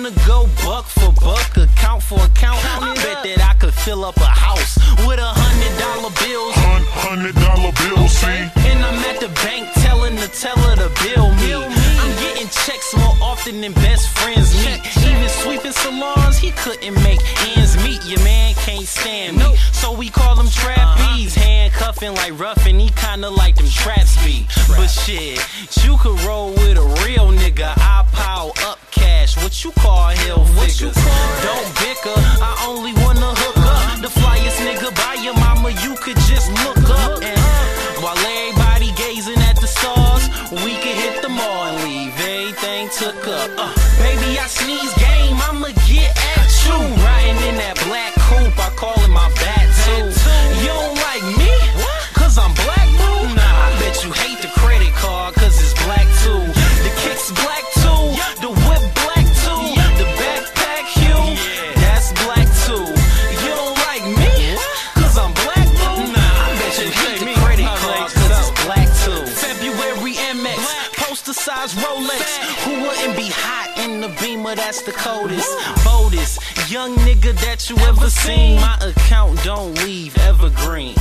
wanna go buck for buck, account for account? I bet that I could fill up a house with $100 bills. $100 bills, see? And I'm at the bank telling the teller to bill me. I'm getting checks more often than best friends meet. Even sweeping salons, he couldn't make ends meet. Your man can't stand me, so we call him trapeze. Handcuffing like Ruffin, he kinda like them traps be. But shit, you could roll with a real nigga. I pile up cash, what you call hell figures. Don't bicker, I only wanna hook up. The flyest nigga by your mama, you could just look up. And while everybody gazing at the stars, we could hit the mall and leave everything took up. Baby, I sneeze game, I'ma get at you. Riding in that black coupe, I call it my bat too. You don't like me? Cause I'm black, boo? Nah, I bet you hate the credit card, cause it's black too. The kick's black too, the whip black too. The backpack hue, that's black too. You don't like me? Cause I'm black, boo? Nah, I bet you hate the credit card, cause it's black too. February MX, poster size Rolex. Who wouldn't be hot in the Beamer? That's the coldest. Boldest young nigga that you ever seen. My account don't leave evergreen.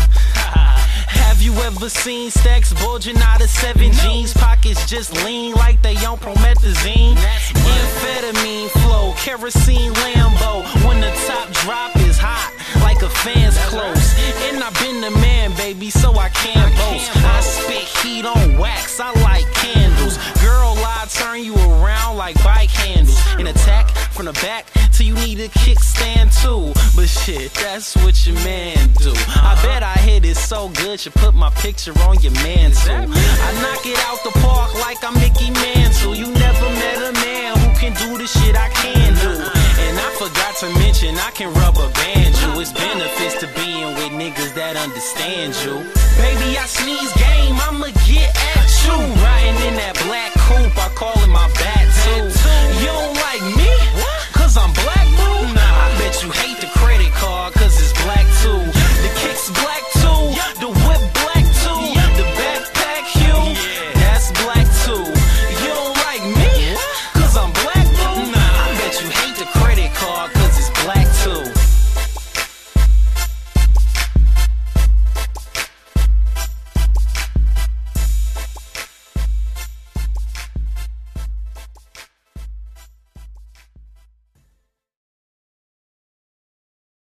Have you ever seen stacks bulging out of 7 jeans? Pockets just lean like they on promethazine. Amphetamine flow, kerosene Lambo. When the top drop is hot, like a fan's close. And I've been the man, baby, so I can't boast. I spit heat on wax, I like candles. Girl, I turn you around like bike handles. And attack from the back till you need a kickstand too. But shit, that's what your man do. I bet I hit it so good you put my picture on your mantle. I knock it out the park like I'm Mickey Mantle. You never met a man who can do the shit I can do. And I forgot to mention I can rubber band you. It's benefits to being with niggas that understand you. Baby, I sneeze game, I'ma get at you. Riding in that